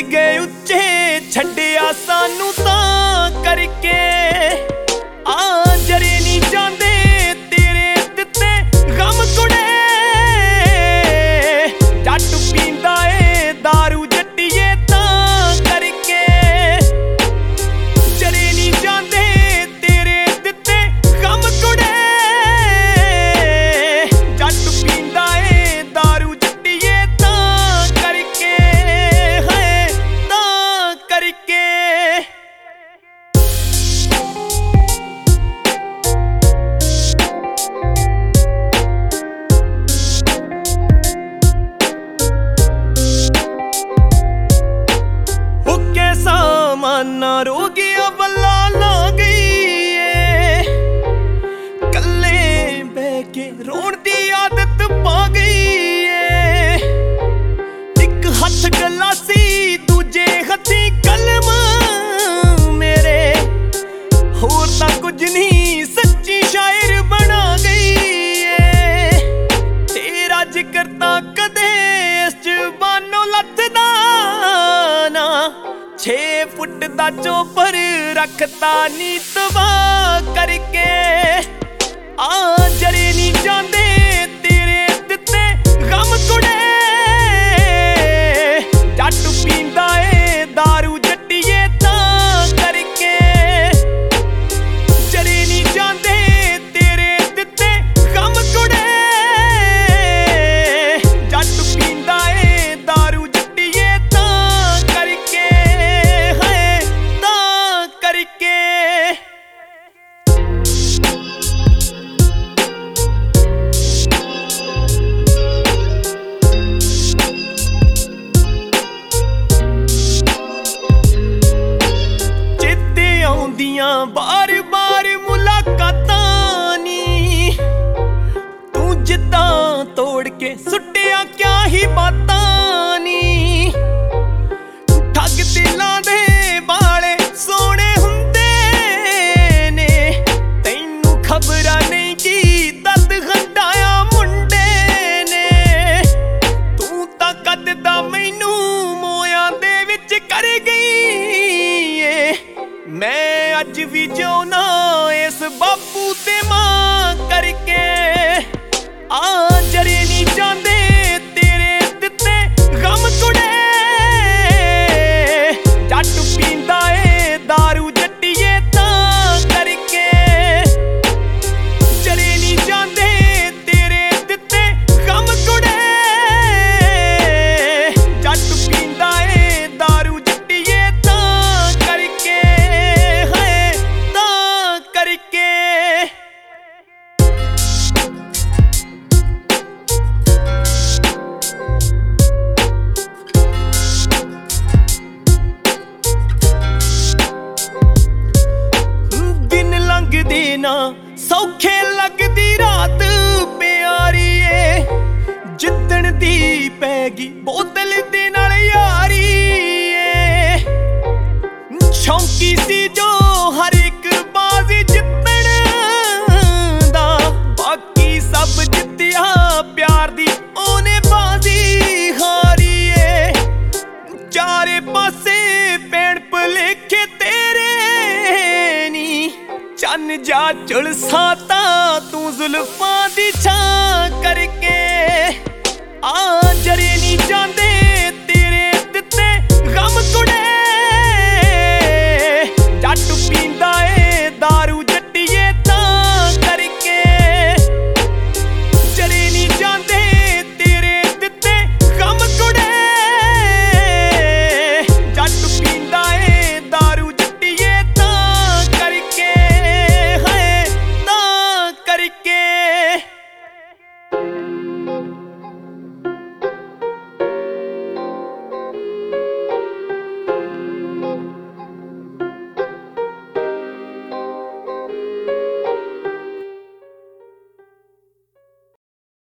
गए उच्चे छड्डिया सानू तां करके आ जरे नी जांदे तेरे दित्ते गम कुड़े जट पींदा ए दारू जट्टिए तां करके जरे नी जांदे तेरे दित्ते गम कुड़े जट पींदा ए दारू जट्टिए तां करके है तां करके सामाना रोगिया बल्ला ला गई है कल्ले बह के रोण दी आदत पा गई है एक हथ गलासी दूजे हथी कलम मेरे होर तां कुछ नहीं सच्ची शायर बना गई है तेरा जिक्र तां कदे इस जुबानों लथदा ना 6 फुट दा चोपर रखता नी तबाह करके आ जरे नी जांदे तेरे दित्ते गम कुड़े जट पींदा ए दारू जट्टिए तां करके जरे नी जांदे तेरे दित्ते गम कुड़े जट पींदा ए दारू जट्टिए तां करके करके चित्ते आउंदियां बार बार मुलाकातां नी तू जिद्दां तोड़ के सुट्टिया क्या ही बातां नी ठग दिलां दे बाले सोने हुंदे ने तैनू खबरां नहीं की दर्द गंढाया मुंडे ने तू तां कद दा मैनू मोयां दे विच कर गई ए मैं अज भी जिउना इस बापू ते मां करके आ जरे नी जांदे तेरे दित्ते गम कुड़े जट पींदा ए दारू जट्टिए तां करके जरे नी जांदे तेरे दित्ते गम कुड़े जट पींदा ए दारू जट्टिए तां करके है तां करके लगदी ना सौखे लगदी रात प्यारी ए जिद्दण दी पैगी बोतल दे नाल यारी ए शौकी सी जो हर एक बाजी जित्तण दा बाकी सब जित्तिया प्यार दी ओने बाजी हारी ए चारे पासे पैण भलेखे तेरे नी चन जा झुलसा तां तू जुल्फां दी छां करके आ जरे नी जांदे